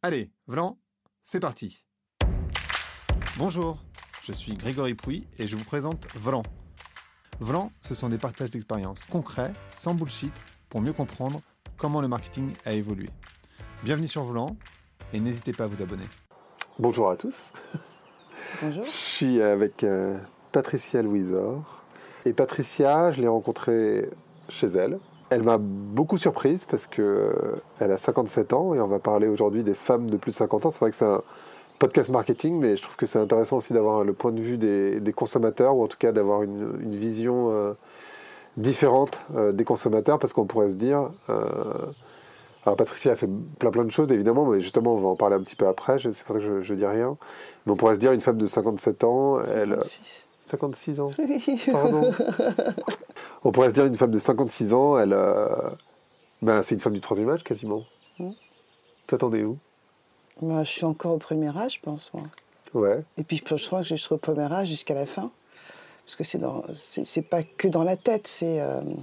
Allez, Vlan, c'est parti. Bonjour, je suis Grégory Pouy et je vous présente Vlan. Vlan, ce sont des partages d'expériences concrets, sans bullshit, pour mieux comprendre comment le marketing a évolué. Bienvenue sur Vlan et n'hésitez pas à vous abonner. Bonjour à tous. Bonjour. Je suis avec Patricia Louisor. Et Patricia, je l'ai rencontrée chez elle. Elle m'a beaucoup surprise parce qu'elle a 57 ans et on va parler aujourd'hui des femmes de plus de 50 ans. C'est vrai que c'est un podcast marketing, mais je trouve que c'est intéressant aussi d'avoir le point de vue des consommateurs, ou en tout cas d'avoir une vision différente des consommateurs, parce qu'on pourrait se dire... alors Patricia a fait plein de choses évidemment, mais justement on va en parler un petit peu après, c'est pour ça que je dis rien. Mais on pourrait se dire une femme de 57 ans, 56 ans, pardon. On pourrait se dire une femme de 56 ans, c'est une femme du troisième âge quasiment. T'attendais où? Je suis encore au premier âge, je pense, moi. Ouais. Et puis je crois que je serai au premier âge jusqu'à la fin. Parce que c'est pas que dans la tête, c'est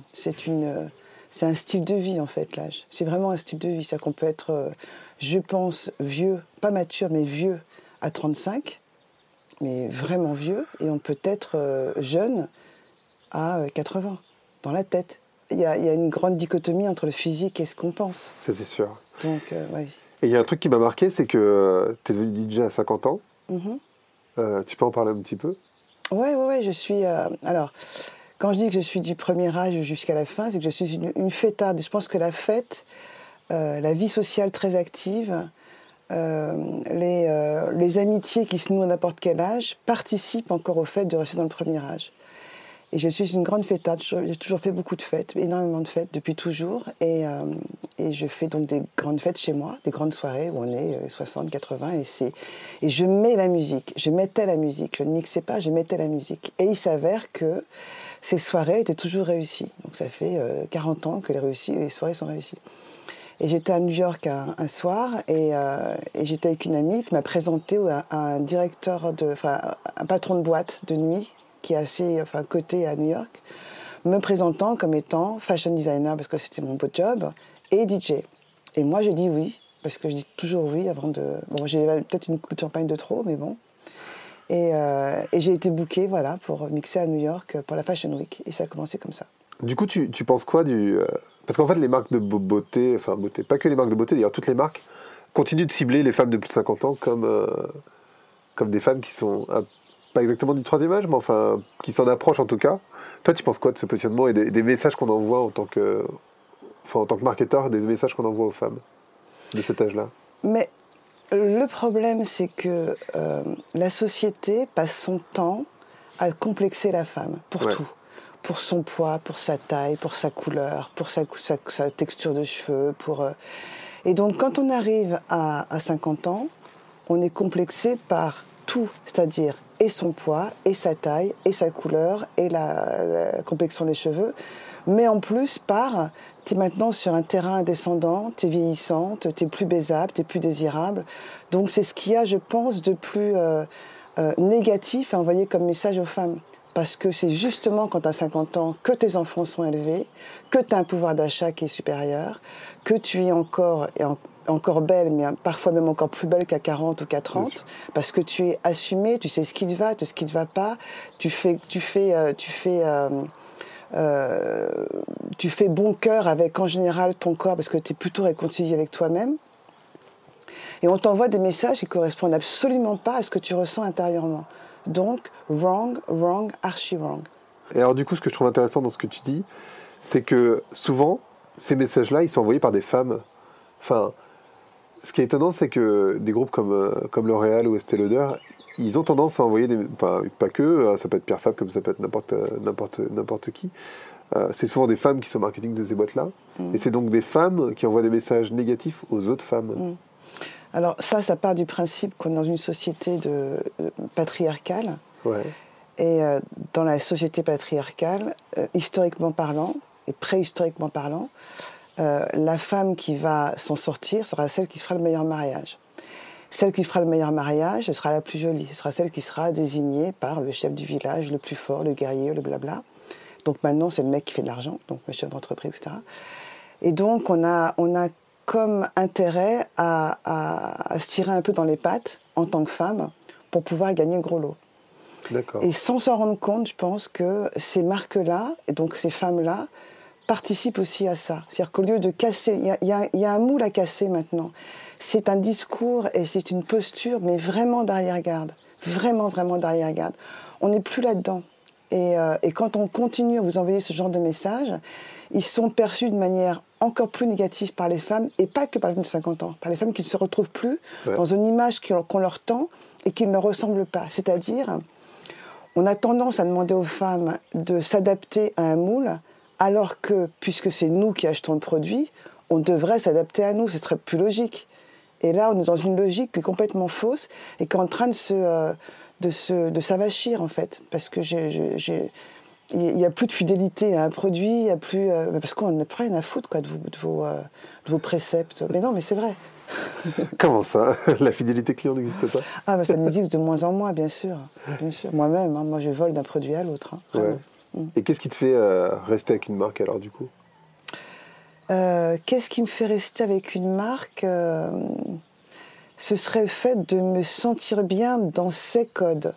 un style de vie en fait, l'âge. C'est vraiment un style de vie. C'est-à-dire qu'on peut être, je pense, vieux, pas mature, mais vieux à 35, mais vraiment vieux. Et on peut être jeune à 80, dans la tête. Il y a une grande dichotomie entre le physique et ce qu'on pense. Ça c'est sûr. Donc, ouais. Et il y a un truc qui m'a marqué, c'est que tu es devenu DJ à 50 ans. Tu peux en parler un petit peu? Ouais, je suis... alors, quand je dis que je suis du premier âge jusqu'à la fin, c'est que je suis une fêtarde. Et je pense que la fête, la vie sociale très active, les amitiés qui se nouent à n'importe quel âge participent encore au fait de rester dans le premier âge. Et je suis une grande fêtarde. J'ai toujours fait beaucoup de fêtes, énormément de fêtes depuis toujours. Et je fais donc des grandes fêtes chez moi, des grandes soirées où on est 60, 80. Et je mets la musique. Je mettais la musique. Je ne mixais pas, je mettais la musique. Et il s'avère que ces soirées étaient toujours réussies. Donc ça fait 40 ans que les soirées sont réussies. Et j'étais à New York un soir et j'étais avec une amie qui m'a présenté à un un patron de boîte de nuit qui est assez coté à New York, me présentant comme étant fashion designer parce que c'était mon beau job et DJ. Et moi j'ai dit oui, parce que je dis toujours oui avant de... Bon, j'ai peut-être une coupe de champagne de trop, mais bon. Et j'ai été bookée pour mixer à New York pour la Fashion Week. Et ça a commencé comme ça. Du coup, tu penses quoi parce qu'en fait, les marques de beauté, pas que les marques de beauté, d'ailleurs, toutes les marques continuent de cibler les femmes de plus de 50 ans comme des femmes qui sont pas exactement du troisième âge, mais enfin, qui s'en approchent en tout cas. Toi, tu penses quoi de ce positionnement et des messages qu'on envoie en tant que marketeur, des messages qu'on envoie aux femmes de cet âge-là? Mais le problème, c'est que la société passe son temps à complexer la femme pour tout. Pour son poids, pour sa taille, pour sa couleur, pour sa texture de cheveux. Et donc, quand on arrive à 50 ans, on est complexé par tout, c'est-à-dire et son poids, et sa taille, et sa couleur, et la complexion des cheveux, mais en plus tu es maintenant sur un terrain descendant, tu es vieillissante, tu es plus baisable, tu es plus désirable. Donc c'est ce qu'il y a, je pense, de plus négatif à envoyer comme message aux femmes. Parce que c'est justement quand tu as 50 ans que tes enfants sont élevés, que tu as un pouvoir d'achat qui est supérieur, que tu es encore belle, mais parfois même encore plus belle qu'à 40 ou qu'à 30, parce que tu es assumée, tu sais ce qui te va, ce qui te va pas, tu fais bon cœur avec en général ton corps parce que tu es plutôt réconcilié avec toi-même. Et on t'envoie des messages qui correspondent absolument pas à ce que tu ressens intérieurement. Donc, wrong, archi wrong. Et alors du coup, ce que je trouve intéressant dans ce que tu dis, c'est que souvent, ces messages-là, ils sont envoyés par des femmes. Enfin, ce qui est étonnant, c'est que des groupes comme L'Oréal ou Estée Lauder, ils ont tendance à envoyer pas que, ça peut être Pierre Fabre comme ça peut être n'importe qui. C'est souvent des femmes qui sont marketing de ces boîtes-là. Et c'est donc des femmes qui envoient des messages négatifs aux autres femmes. Alors ça part du principe qu'on est dans une société patriarcale. Ouais. Et dans la société patriarcale, historiquement parlant et préhistoriquement parlant, la femme qui va s'en sortir sera celle qui fera le meilleur mariage. Celle qui fera le meilleur mariage, ce sera la plus jolie. Ce sera celle qui sera désignée par le chef du village, le plus fort, le guerrier, le blabla. Donc maintenant, c'est le mec qui fait de l'argent, donc le chef d'entreprise, etc. Et donc, on a comme intérêt à se tirer un peu dans les pattes en tant que femme pour pouvoir gagner le gros lot. D'accord. Et sans s'en rendre compte, je pense que ces marques-là, et donc ces femmes-là, participent aussi à ça. C'est-à-dire qu'au lieu de casser, il y a un moule à casser maintenant. C'est un discours et c'est une posture, mais vraiment d'arrière-garde. Vraiment, vraiment d'arrière-garde. On n'est plus là-dedans. Et quand on continue à vous envoyer ce genre de messages, ils sont perçus de manière encore plus négative par les femmes, et pas que par les femmes de 50 ans, par les femmes qui ne se retrouvent plus dans une image qu'on leur tend et qui ne leur ressemble pas. C'est-à-dire, on a tendance à demander aux femmes de s'adapter à un moule, alors que, puisque c'est nous qui achetons le produit, on devrait s'adapter à nous, ce serait plus logique. Et là, on est dans une logique qui est complètement fausse et qui est en train de s'avachir, en fait. Parce que il n'y a plus de fidélité à un produit, il n'y a plus... parce qu'on n'a plus rien à foutre, quoi, de vos préceptes. Mais non, mais c'est vrai. Comment ça? La fidélité client n'existe pas? Ah, bah, ça existe de moins en moins, bien sûr. Bien sûr. Moi-même, hein, moi je vole d'un produit à l'autre. Hein, ouais. Et qu'est-ce qui te fait rester avec une marque alors du coup? Qu'est-ce qui me fait rester avec une marque? Ce serait le fait de me sentir bien dans ses codes.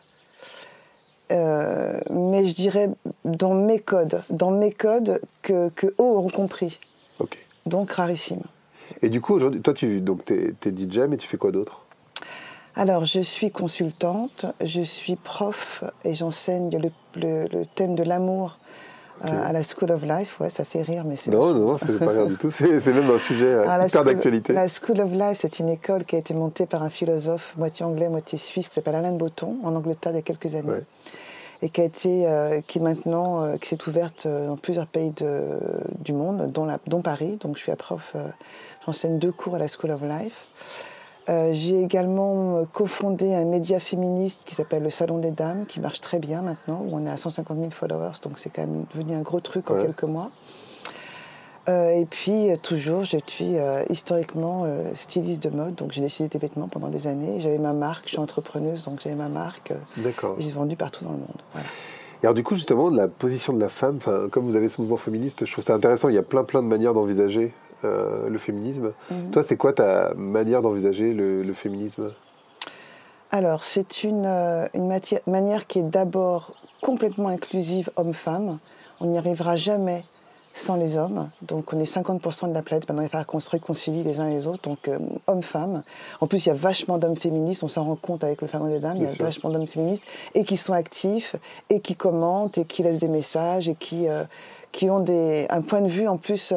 Mais je dirais dans mes codes que eux auront compris. Ok. Donc rarissime. Et du coup, aujourd'hui, toi, t'es DJ, mais tu fais quoi d'autre? Alors, je suis consultante, je suis prof et j'enseigne le thème de l'amour à la School of Life. Ouais, ça fait rire, mais c'est... Non, c'est pas rire du tout. C'est même un sujet hyper d'actualité. La School of Life, c'est une école qui a été montée par un philosophe moitié anglais, moitié suisse, qui s'appelle Alain de Botton, en Angleterre il y a quelques années. Ouais. Et qui s'est ouverte dans plusieurs pays du monde, dont Paris. Donc je suis prof, j'enseigne 2 cours à la School of Life. J'ai également cofondé un média féministe qui s'appelle le Salon des Dames, qui marche très bien maintenant, où on est à 150 000 followers, donc c'est quand même devenu un gros truc en quelques mois. Et puis toujours, je suis historiquement styliste de mode, donc j'ai dessiné des vêtements pendant des années. J'avais ma marque, je suis entrepreneuse, donc j'avais ma marque. D'accord. Et j'ai vendu partout dans le monde. Voilà. Et alors du coup, justement, la position de la femme, comme vous avez ce mouvement féministe, je trouve ça intéressant. Il y a plein de manières d'envisager le féminisme. Mm-hmm. Toi, c'est quoi ta manière d'envisager le féminisme? Alors, c'est une manière qui est d'abord complètement inclusive homme-femme. On n'y arrivera jamais sans les hommes. Donc on est 50% de la planète, maintenant il va falloir qu'on se réconcilie les uns les autres, donc hommes-femmes. En plus il y a vachement d'hommes féministes, on s'en rend compte avec le Salon des Dames, il y a vachement d'hommes féministes, et qui sont actifs, et qui commentent, et qui laissent des messages, et qui ont un point de vue en plus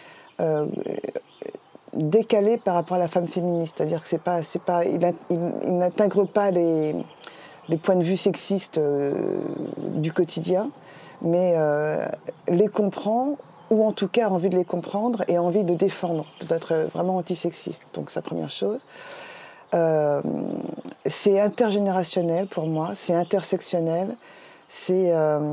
décalé par rapport à la femme féministe. C'est-à-dire que il n'intègre pas les points de vue sexistes du quotidien, mais les comprend, ou en tout cas a envie de les comprendre et a envie de défendre, d'être vraiment antisexiste. Donc c'est la première chose. C'est intergénérationnel pour moi, c'est intersectionnel, c'est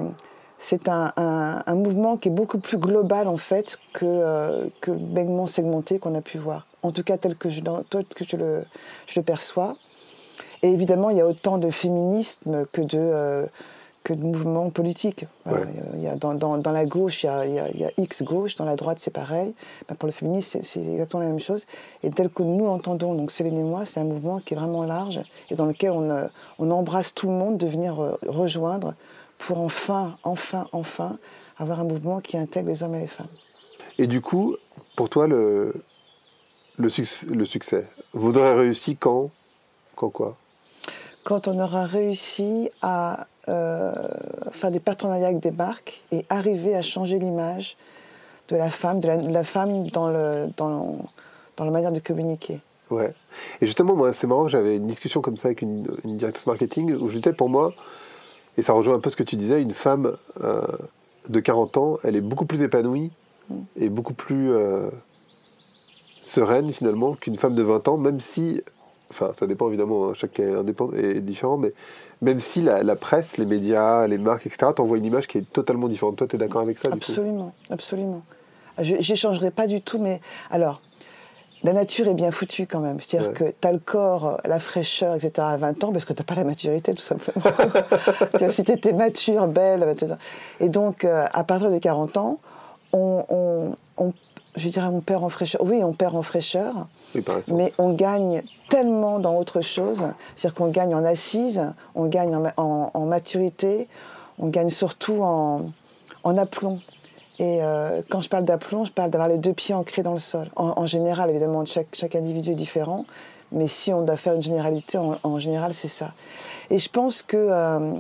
un mouvement qui est beaucoup plus global en fait que le baignement segmenté qu'on a pu voir. En tout cas tel que je le perçois. Et évidemment il y a autant de féminisme que de mouvements politiques. Voilà. Ouais. Il y a dans la gauche, il y a X-gauche, dans la droite, c'est pareil. Pour le féminisme, c'est exactement la même chose. Et tel que nous l'entendons, donc Céline et moi, c'est un mouvement qui est vraiment large et dans lequel on embrasse tout le monde de venir rejoindre pour enfin avoir un mouvement qui intègre les hommes et les femmes. Et du coup, pour toi, le succès, vous aurez réussi quand quoi? Quand on aura réussi à faire des partenariats avec des marques et arriver à changer l'image de la femme, dans la manière de communiquer. Ouais. Et justement, moi, c'est marrant, j'avais une discussion comme ça avec une directrice marketing où je disais, pour moi, et ça rejoint un peu ce que tu disais, une femme de 40 ans, elle est beaucoup plus épanouie et beaucoup plus sereine finalement qu'une femme de 20 ans, même si... Enfin, ça dépend évidemment, hein, chacun est différent, mais même si la presse, les médias, les marques, etc., t'envoient une image qui est totalement différente. Toi, tu es d'accord avec ça? Absolument, absolument. J'échangerai pas du tout, mais alors, la nature est bien foutue quand même. C'est-à-dire que tu as le corps, la fraîcheur, etc. à 20 ans, parce que tu n'as pas la maturité, tout simplement. Si tu étais mature, belle, etc. Et donc, à partir de 40 ans, je dirais on perd en fraîcheur. Oui, on perd en fraîcheur, Oui, par essence. mais on gagne tellement dans autre chose. C'est-à-dire qu'on gagne en assise, on gagne en maturité, on gagne surtout en aplomb. Et quand je parle d'aplomb, je parle d'avoir les 2 pieds ancrés dans le sol. En général, évidemment, chaque individu est différent, mais si on doit faire une généralité, en général, c'est ça. Et je pense que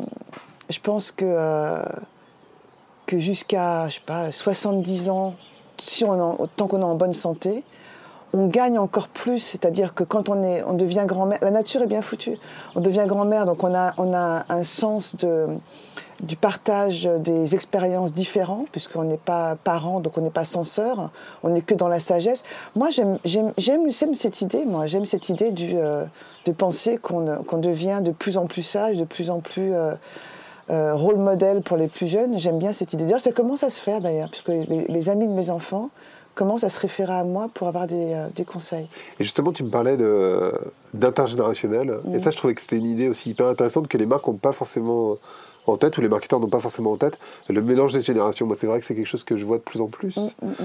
jusqu'à, je sais pas, 70 ans, tant qu'on est en bonne santé, on gagne encore plus. C'est-à-dire que quand on devient grand-mère, la nature est bien foutue. On devient grand-mère, donc on a un sens du partage des expériences différentes, puisqu'on n'est pas parent, donc on n'est pas censeur, on n'est que dans la sagesse. Moi, j'aime cette idée, de penser qu'on devient de plus en plus sage, de plus en plus rôle modèle pour les plus jeunes. J'aime bien cette idée. D'ailleurs, ça commence à se faire, d'ailleurs, puisque les amis de mes enfants commencent à se référer à moi pour avoir des conseils. Et justement, tu me parlais d'intergénérationnel. Et ça, je trouvais que c'était une idée aussi hyper intéressante que les marques n'ont pas forcément en tête, ou les marketeurs n'ont pas forcément en tête. Le mélange des générations, moi, c'est vrai que c'est quelque chose que je vois de plus en plus.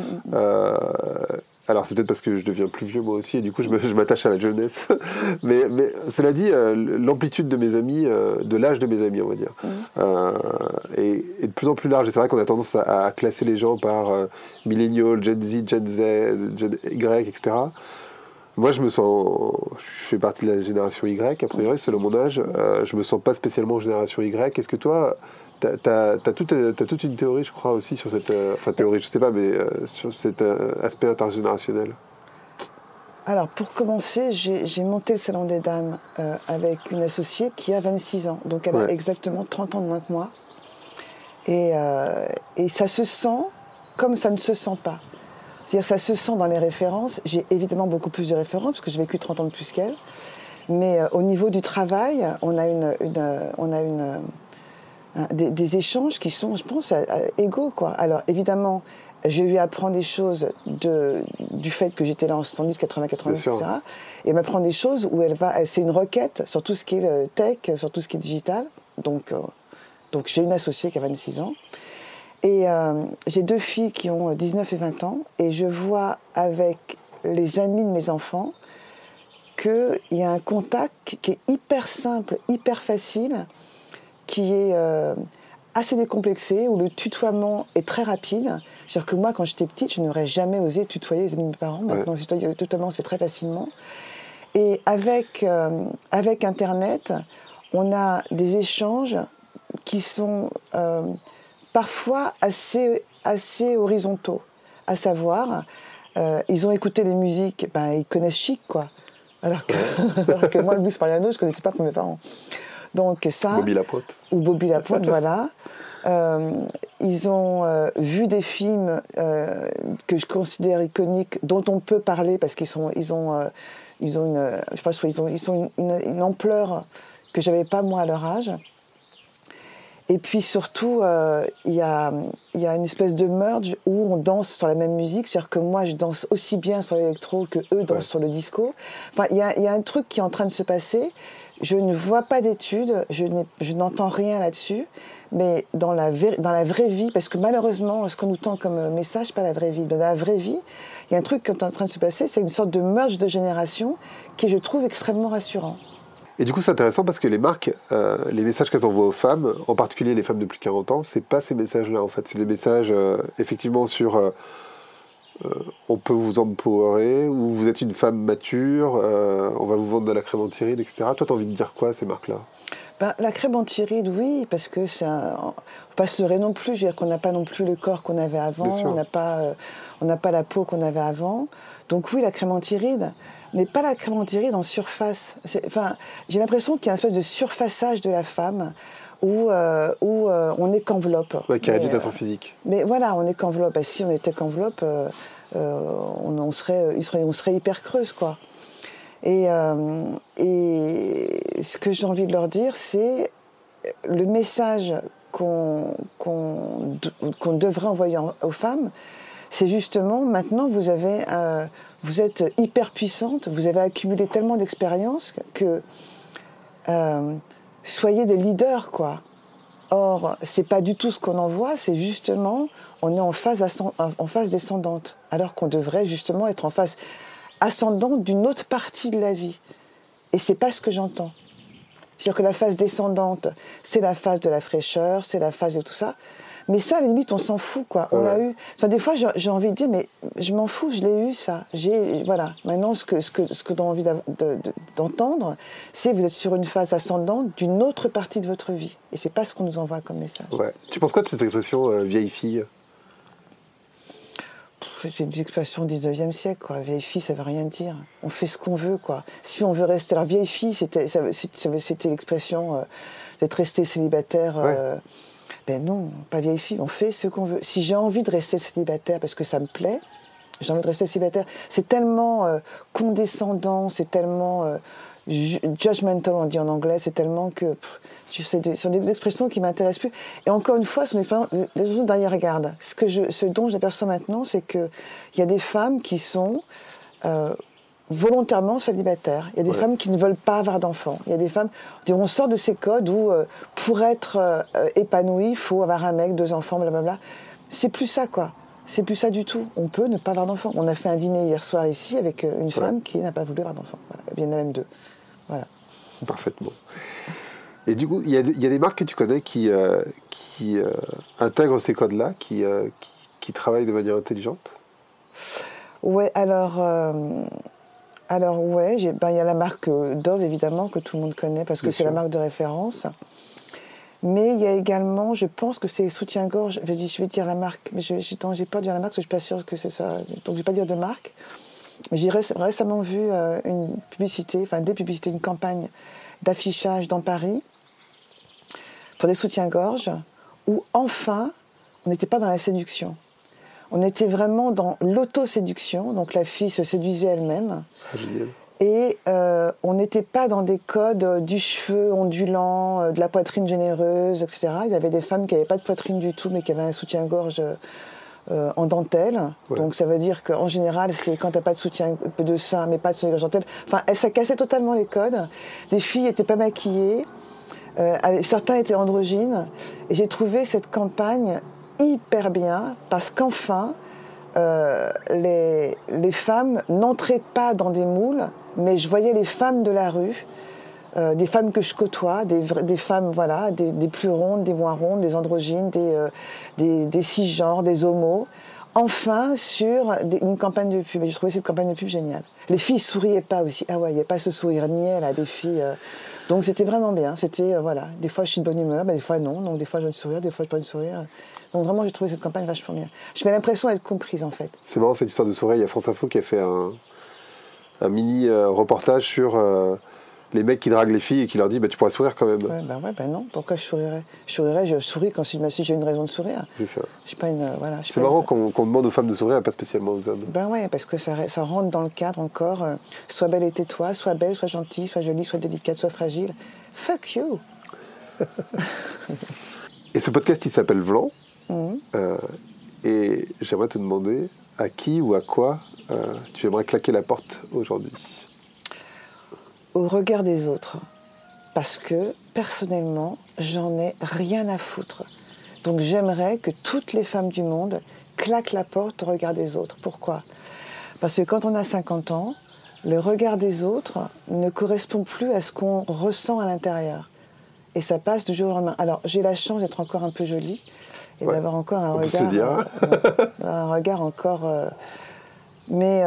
Alors, c'est peut-être parce que je deviens plus vieux, moi aussi, et du coup, je m'attache à la jeunesse. mais cela dit, l'amplitude de mes amis, de l'âge de mes amis, on va dire, est de plus en plus large. Et c'est vrai qu'on a tendance à classer les gens par millennial, Gen Z, Gen Z, Gen Y, etc. Moi, je fais partie de la génération Y, a priori, selon mon âge. Je me sens pas spécialement génération Y. Est-ce que toi, t'as toute une théorie, je crois, aussi sur cette... théorie, je sais pas, mais sur cet aspect intergénérationnel? Alors, pour commencer, j'ai monté le Salon des Dames avec une associée qui a 26 ans. Donc, elle a exactement 30 ans de moins que moi. Et ça se sent comme ça ne se sent pas. C'est-à-dire ça se sent dans les références. J'ai évidemment beaucoup plus de références parce que j'ai vécu 30 ans de plus qu'elle. Mais au niveau du travail, on a des échanges qui sont, je pense, égaux, quoi. Alors évidemment, j'ai eu à apprendre des choses du fait que j'étais là en 70, 80, 90, etc. Et elle m'apprend des choses où c'est une requête sur tout ce qui est tech, sur tout ce qui est digital. Donc j'ai une associée qui a 26 ans. Et j'ai 2 filles qui ont 19 et 20 ans. Et je vois avec les amis de mes enfants qu'il y a un contact qui est hyper simple, hyper facile, qui est assez décomplexé, où le tutoiement est très rapide. C'est-à-dire que moi, quand j'étais petite, je n'aurais jamais osé tutoyer les amis de mes parents. Maintenant, le tutoiement se fait très facilement. Et avec Internet, on a des échanges qui sont parfois assez horizontaux. À savoir, ils ont écouté les musiques, ils connaissent Chic, quoi. Alors que moi, le Blues Mariano, je ne connaissais pas pour mes parents. Donc ça... Bobby Lapointe. Ou Bobby Lapointe, voilà. Ils ont vu des films que je considère iconiques, dont on peut parler parce qu'ils ont une ampleur que j'avais pas moi à leur âge. Et puis surtout, il y a une espèce de merge où on danse sur la même musique, c'est-à-dire que moi je danse aussi bien sur l'électro que eux dansent sur le disco. Enfin, il y a un truc qui est en train de se passer. Je ne vois pas d'études, je n'entends rien là-dessus, mais dans la vraie vie, parce que malheureusement, ce qu'on nous tend comme message, pas la vraie vie, dans la vraie vie, il y a un truc qui est en train de se passer, c'est une sorte de merge de génération qui, je trouve, extrêmement rassurant. Et du coup, c'est intéressant parce que les marques, les messages qu'elles envoient aux femmes, en particulier les femmes de plus de 40 ans, c'est pas ces messages-là, en fait. C'est des messages, effectivement, sur... on peut vous empowerer, ou vous êtes une femme mature, on va vous vendre de la crème anti-rides, etc. Toi, t'as envie de dire quoi, ces marques-là? La crème anti-rides, oui, parce que faut pas se leurrer non plus. Je veux dire qu'on n'a pas non plus le corps qu'on avait avant, on n'a pas la peau qu'on avait avant. Donc oui, la crème anti-rides, mais pas la crème anti-rides en surface. J'ai l'impression qu'il y a une espèce de surfaçage de la femme où on n'est qu'enveloppe. Qui réduit à son physique. Mais voilà, on n'est qu'enveloppe. Si on était qu'enveloppe, on serait hyper creuse, quoi. Et ce que j'ai envie de leur dire, c'est le message qu'on devrait envoyer aux femmes, c'est justement, maintenant, vous êtes hyper puissante, vous avez accumulé tellement d'expérience que soyez des leaders, quoi. Or, c'est pas du tout ce qu'on en voit, c'est justement, on est en phase descendante, alors qu'on devrait justement être en phase ascendante d'une autre partie de la vie. Et c'est pas ce que j'entends. C'est-à-dire que la phase descendante, c'est la phase de la fraîcheur, c'est la phase de tout ça. Mais ça, à la limite, on s'en fout, quoi. On l'a eu. Enfin, des fois, j'ai envie de dire, mais je m'en fous, je l'ai eu, ça. Voilà. Maintenant, ce que tu as envie d'entendre, c'est que vous êtes sur une phase ascendante d'une autre partie de votre vie. Et c'est pas ce qu'on nous envoie comme message. Ouais. Tu penses quoi de cette expression vieille fille? C'est une expression du 19e siècle, quoi. Vieille fille, ça veut rien dire. On fait ce qu'on veut, quoi. Si on veut rester... Alors, vieille fille, c'était l'expression d'être resté célibataire... Ben non, pas vieille fille, on fait ce qu'on veut. Si j'ai envie de rester célibataire parce que ça me plaît, j'ai envie de rester célibataire. C'est tellement condescendant, c'est tellement judgmental, on dit en anglais, c'est tellement que ce sont des expressions qui ne m'intéressent plus. Et encore une fois, ce sont des expressions d'arrière-garde. Ce dont j'aperçois maintenant, c'est qu'il y a des femmes qui sont volontairement célibataires. Il y a des femmes qui ne veulent pas avoir d'enfants. Il y a des femmes... On sort de ces codes où, pour être épanoui, il faut avoir un mec, 2 enfants, blablabla. C'est plus ça, quoi. C'est plus ça du tout. On peut ne pas avoir d'enfants. On a fait un dîner hier soir ici avec une femme qui n'a pas voulu avoir d'enfants. Voilà. Il y en a même 2. Voilà. Parfaitement. Et du coup, il y a des marques que tu connais qui intègrent ces codes-là, qui travaillent de manière intelligente? Ouais, alors ouais, il y a la marque Dove, évidemment, que tout le monde connaît, parce que c'est la marque de référence. Mais il y a également, je pense que c'est soutien-gorge, je vais dire la marque, mais j'ai peur de dire la marque, parce que je ne suis pas sûre que c'est ça, donc je ne vais pas dire de marque. Mais j'ai récemment vu une publicité, enfin des publicités, une campagne d'affichage dans Paris, pour des soutiens-gorge, où enfin, on n'était pas dans la séduction. On était vraiment dans l'autoséduction, donc la fille se séduisait elle-même. Génial. Et on n'était pas dans des codes du cheveu ondulant, de la poitrine généreuse, etc. Il y avait des femmes qui n'avaient pas de poitrine du tout, mais qui avaient un soutien-gorge en dentelle. Ouais. Donc ça veut dire qu'en général, c'est quand tu n'as pas de soutien de sein, mais pas de soutien-gorge dentelle. Enfin, ça cassait totalement les codes. Les filles n'étaient pas maquillées, certains étaient androgynes. Et j'ai trouvé cette campagne hyper bien, parce qu'enfin, les femmes n'entraient pas dans des moules, mais je voyais les femmes de la rue, des femmes que je côtoie, des femmes, voilà, des plus rondes, des moins rondes, des androgynes, des cisgenres, des homos, enfin sur une campagne de pub. Et j'ai trouvé cette campagne de pub géniale. Les filles souriaient pas aussi. Ah ouais, il n'y a pas ce sourire niais là des filles. Donc c'était vraiment bien. C'était, voilà, des fois je suis de bonne humeur, mais des fois non. Donc des fois je ne sourire, des fois je ne peux pas sourire. Donc vraiment, j'ai trouvé cette campagne vachement bien. J'avais l'impression d'être comprise, en fait. C'est marrant, cette histoire de sourire. Il y a France Info qui a fait un mini reportage sur les mecs qui draguent les filles et qui leur disent tu pourrais sourire quand même. Ouais, non. Pourquoi je sourirais? Je souris quand si j'ai une raison de sourire. C'est ça. Pas une, voilà, c'est marrant qu'on demande aux femmes de sourire et pas spécialement aux hommes. Ouais, parce que ça rentre dans le cadre encore. Sois belle et tais-toi, sois belle, sois gentille, sois jolie, sois délicate, sois fragile. Fuck you. Et ce podcast, il s'appelle Vlan. Et j'aimerais te demander à qui ou à quoi tu aimerais claquer la porte aujourd'hui? Au regard des autres. Parce que, personnellement, j'en ai rien à foutre. Donc j'aimerais que toutes les femmes du monde claquent la porte au regard des autres. Pourquoi? Parce que quand on a 50 ans, le regard des autres ne correspond plus à ce qu'on ressent à l'intérieur. Et ça passe du jour au lendemain. Alors, j'ai la chance d'être encore un peu jolie et d'avoir encore un regard encore... Mais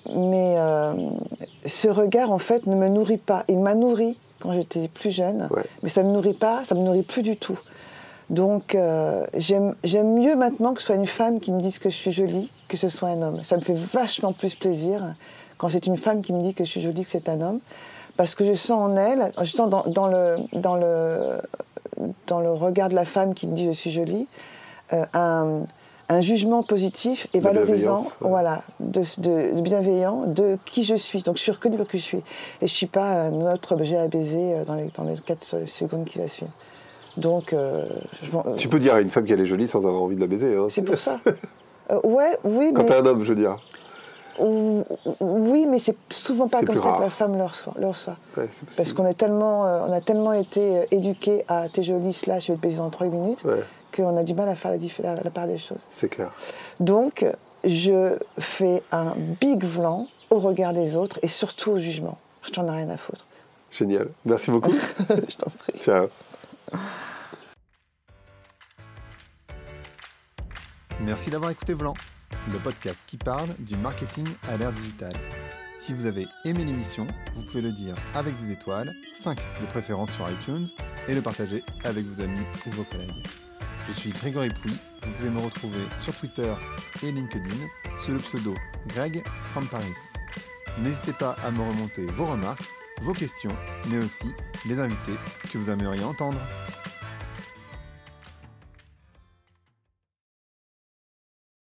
ce regard, en fait, ne me nourrit pas. Il m'a nourri quand j'étais plus jeune, mais ça ne me nourrit pas, ça ne me nourrit plus du tout. Donc, j'aime mieux maintenant que ce soit une femme qui me dise que je suis jolie que ce soit un homme. Ça me fait vachement plus plaisir quand c'est une femme qui me dit que je suis jolie que c'est un homme, parce que je sens en elle, je sens dans le regard de la femme qui me dit je suis jolie, un jugement positif et valorisant, voilà, de bienveillant de qui je suis. Donc je suis reconnue pour qui je suis. Et je ne suis pas un autre objet à baiser dans les 4 secondes qui va suivre. Donc, tu peux dire à une femme qu'elle est jolie sans avoir envie de la baiser. Hein. C'est pour ça. Oui, quand t'es un homme, je veux dire. Oui, mais c'est souvent pas C'est comme plus ça rare. que la femme le reçoit. Ouais, c'est Parce possible. qu'on on a tellement été éduqués à t'es jolie, je vais te baiser en 3 minutes, Ouais, qu'on a du mal à faire la part des choses. c'est clair. Donc, je fais un big blanc au regard des autres et surtout au jugement. Je n'en ai rien à foutre. Génial. Merci beaucoup. Je t'en prie. Ciao. Merci d'avoir écouté Vlan, le podcast qui parle du marketing à l'ère digitale. Si vous avez aimé l'émission, vous pouvez le dire avec des étoiles, 5 de préférence sur iTunes, et le partager avec vos amis ou vos collègues. Je suis Grégory Pouy, vous pouvez me retrouver sur Twitter et LinkedIn sous le pseudo Greg from Paris. N'hésitez pas à me remonter vos remarques, vos questions, mais aussi les invités que vous aimeriez entendre.